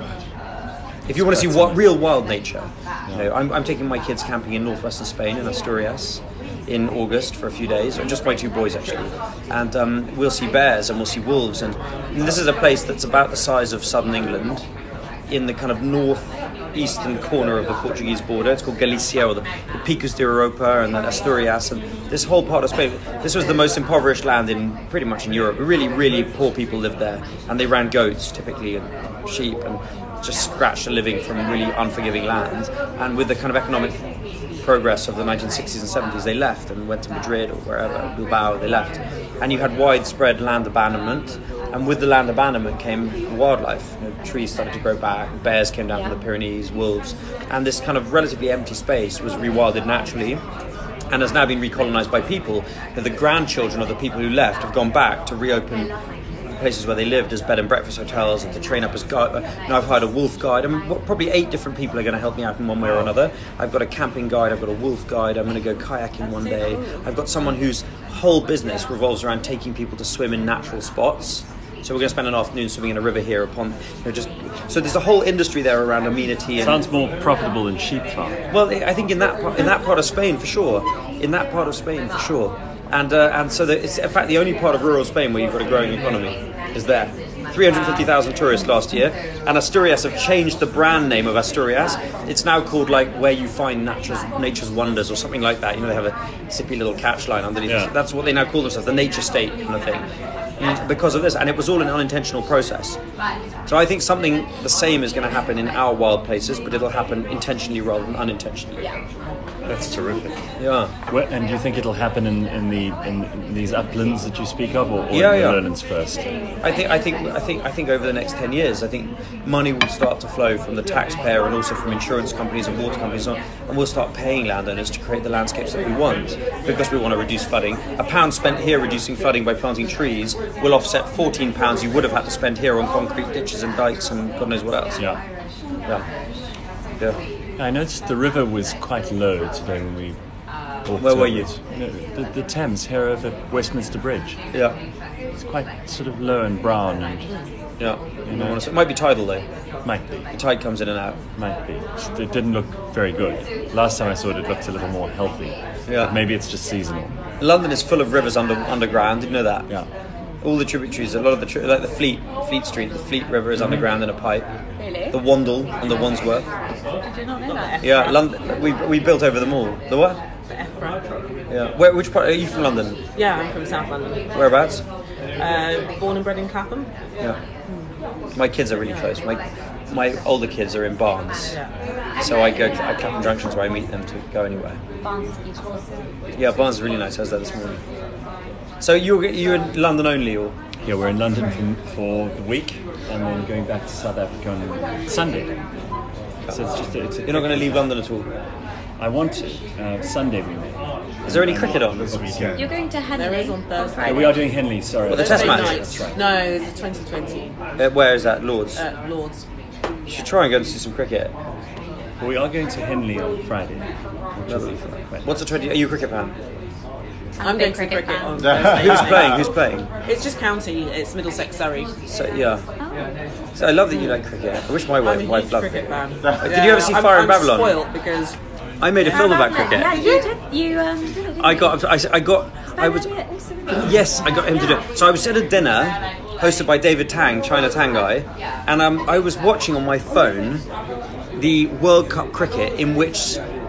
If you want to see what real wild nature, you know, I'm, I'm taking my kids camping in northwestern Spain in Asturias in August for a few days, or just my two boys actually, and um, we'll see bears and we'll see wolves, and, and this is a place that's about the size of southern England, in the kind of north-eastern corner of the Portuguese border. It's called Galicia, or the, the Picos de Europa, and then Asturias, and this whole part of Spain. This was the most impoverished land in pretty much in Europe. Really, really poor people lived there, and they ran goats typically and sheep, and just scratched a living from really unforgiving land. And with the kind of economic progress of the nineteen sixties and seventies, they left and went to Madrid or wherever, Bilbao, they left. And you had widespread land abandonment, and with the land abandonment came wildlife. You know, trees started to grow back, bears came down yeah. from the Pyrenees, wolves, and this kind of relatively empty space was rewilded naturally and has now been recolonized by people. The grandchildren of the people who left have gone back to reopen places where they lived as bed and breakfast hotels, and to train up as guide. Now I've hired a wolf guide. I mean, probably eight different people are going to help me out in one way or another. I've got a camping guide, I've got a wolf guide, I'm going to go kayaking one day. I've got someone whose whole business revolves around taking people to swim in natural spots. So we're going to spend an afternoon swimming in a river here upon, you know, just so there's a whole industry there around amenity. And, sounds more profitable than sheep farm. Well, I think in that part, in that part of Spain for sure, in that part of Spain for sure, and uh, and so that it's in fact the only part of rural Spain where you've got a growing economy is there. three hundred fifty thousand tourists last year, and Asturias have changed the brand name of Asturias. It's now called like where you find nature's, nature's wonders or something like that. You know, they have a sippy little catch line underneath. Yeah. That's what they now call themselves, the nature state kind of thing. Mm, because of this, and it was all an unintentional process. So I think something the same is going to happen in our wild places, but it'll happen intentionally rather than unintentionally. That's terrific. Yeah. Well, and do you think it'll happen in, in the in these uplands that you speak of, or, or yeah, in the yeah. lowlands first? I think I think I think I think over the next ten years, I think money will start to flow from the taxpayer and also from insurance companies and water companies, and we'll start paying landowners to create the landscapes that we want, because we want to reduce flooding. A pound spent here reducing flooding by planting trees will offset fourteen pounds you would have had to spend here on concrete ditches and dikes and God knows what else. Yeah. Yeah. Yeah. I noticed the river was quite low today when we walked. Where were you? No, the, the Thames here over Westminster Bridge. Yeah. It's quite sort of low and brown, and yeah, you know, it might be tidal though. Might be. The tide comes in and out. Might be. It didn't look very good. Last time I saw it, it looked a little more healthy. Yeah. But maybe it's just seasonal. London is full of rivers under underground. Did you know that? Yeah. All the tributaries, a lot of the tri- like the Fleet, Fleet Street, the Fleet River is underground in a pipe. Really? The Wandle and the Wandsworth. Did you not know that? Yeah, London. We we built over them all. The what? The Effra. Yeah. Where? Which part? Are you from London? Yeah, I'm from South London. Whereabouts? Uh, born and bred in Clapham. Yeah. My kids are really close. My my older kids are in Barnes. Yeah. So I go to at Clapham Junction's where I meet them to go anywhere. Barnes is beautiful. Yeah, Barnes is really nice. I was there this morning. So you're you in London only, or? Yeah, we're in London for, for the week, and then going back to South Africa on Sunday. So it's just a, it's a You're not going to leave London at all? I want to. Uh, Sunday we may. Is there any cricket on this weekend? You're going to Henley. There is on Thursday. Yeah, we are doing Henley, sorry. Well, the Test match? That's right. No, it's twenty twenty. Uh, where is that, Lords? Uh, Lords. You should try and go and see some cricket. Well, we are going to Henley on Friday. Lovely. What's the twenty? Are you a cricket fan? I'm, I'm a going big to cricket, cricket on fan. Thursday. Who's playing? Who's playing? It's just county. It's Middlesex, Surrey. So yeah. Oh. So I love that you like cricket. I wish my I'm wife, a wife huge loved cricket it. fan. Did you ever see I'm, Fire in I'm Babylon? spoiled because I made a film about cricket. Yeah, you did. You um. Did it, didn't I got. I, I got. I was. Yeah, also really Yes, I got him to do it. So I was at a dinner hosted by David Tang, China Tangai, and um, I was watching on my phone the World Cup cricket in which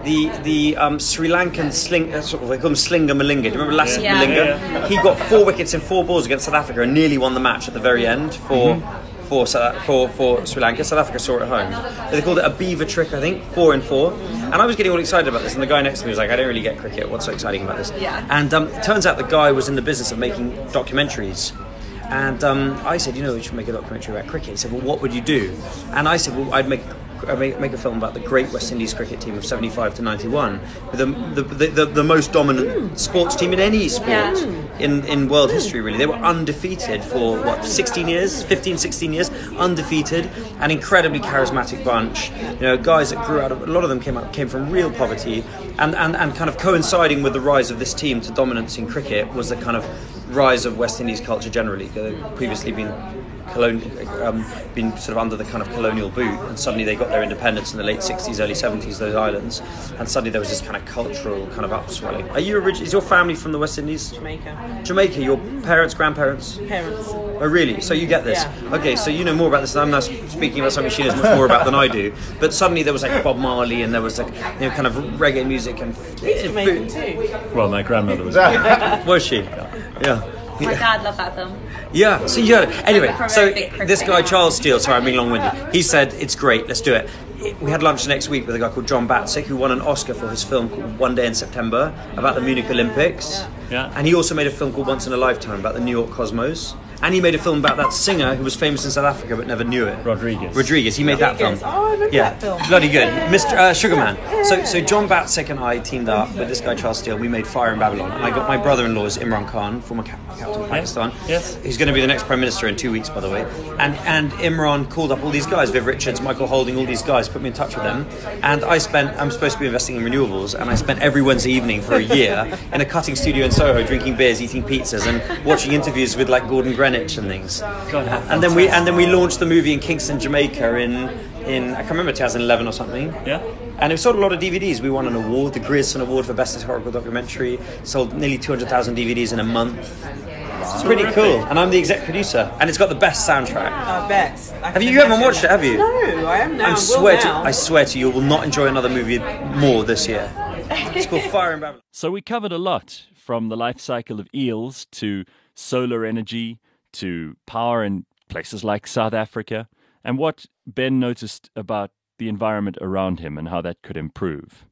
the the um, Sri Lankan sling, uh, sort of, they call him Slinger Malinga. Do you remember Lasith Yeah. Malinga? Yeah, yeah. He got four wickets in four balls against South Africa and nearly won the match at the very end for. Mm-hmm. For, for for Sri Lanka. South Africa saw it at home. They called it a beaver trick, I think, four and four. And I was getting all excited about this, and the guy next to me was like, I don't really get cricket, what's so exciting about this? Yeah. And um, it turns out the guy was in the business of making documentaries. And um, I said, you know, we should make a documentary about cricket. He said, well, what would you do? And I said, well, I'd make I'd make, make a film about the great West Indies cricket team of seventy-five to ninety-one, with the the, the, the, the most dominant sports team in any sport Yeah. in, in world history, really. They were undefeated for, what, sixteen years? fifteen, sixteen years? Undefeated. An incredibly charismatic bunch. You know, guys that grew out of, a lot of them came out, came from real poverty. And, and, and kind of coinciding with the rise of this team to dominance in cricket was the kind of rise of West Indies culture generally. They'd previously been colonial, um, been sort of under the kind of colonial boot, and suddenly they got their independence in the late sixties, early seventies, those islands, and suddenly there was this kind of cultural kind of upswelling. Are you orig- is your family from the West Indies? Jamaica. Jamaica, your parents, grandparents? Parents. Oh really? So you get this? Yeah. Okay, so you know more about this. I'm now speaking about something she knows much more about than I do. But suddenly there was like Bob Marley, and there was like, you know, kind of reggae music and He's Jamaican too. Well, my grandmother was. was she? Yeah. My dad loved that film. Yeah, so you heard it. Anyway, From a so big cricket this guy, fan. Charles Steele, sorry, I'm being long-winded, he said, it's great, let's do it. We had lunch next week with a guy called John Batzik, who won an Oscar for his film called One Day in September, about the Munich Olympics. Yeah. And he also made a film called Once in a Lifetime about the New York Cosmos. And he made a film about that singer who was famous in South Africa but never knew it. Rodriguez. Rodriguez, he made that film. Rodriguez. Oh, I remember yeah, that film. bloody good. Mister Uh, Sugarman. So, so John Batzik and I teamed up with this guy Charles Steele. We made Fire in Babylon, and I got my brother-in-law is Imran Khan, former cap- captain of Pakistan. Yes. He's going to be the next prime minister in two weeks, by the way. And and Imran called up all these guys, Viv Richards, Michael Holding, all these guys, put me in touch with them. And I spent. I'm supposed to be investing in renewables, and I spent every Wednesday evening for a year in a cutting studio in Soho, drinking beers, eating pizzas, and watching interviews with like Gordon Greenwich and things. God, how And then we and then we launched the movie in Kingston, Jamaica, in in I can't remember twenty eleven or something. Yeah. And it sold a lot of D V Ds. We won an award, the Grierson Award for Best Historical Documentary. Sold nearly two hundred thousand D V Ds in a month. It's pretty cool. And I'm the exec producer, and it's got the best soundtrack. I bet. I Have can you, you haven't imagine. watched it, have you? No, I am now. I will swear to now. I swear to you, you will not enjoy another movie more this year. It's called Fire in Babylon. So we covered a lot, from the life cycle of eels to solar energy to power in places like South Africa, and what Ben noticed about the environment around him and how that could improve.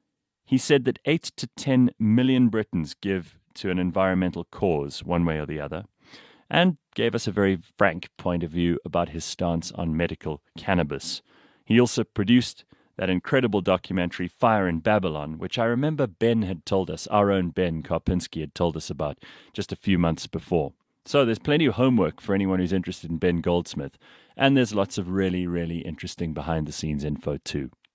He said that eight to ten million Britons give to an environmental cause one way or the other, and gave us a very frank point of view about his stance on medical cannabis. He also produced that incredible documentary Fire in Babylon, which I remember Ben had told us, our own Ben Karpinski had told us about just a few months before. So there's plenty of homework for anyone who's interested in Ben Goldsmith, and there's lots of really, really interesting behind-the-scenes info too.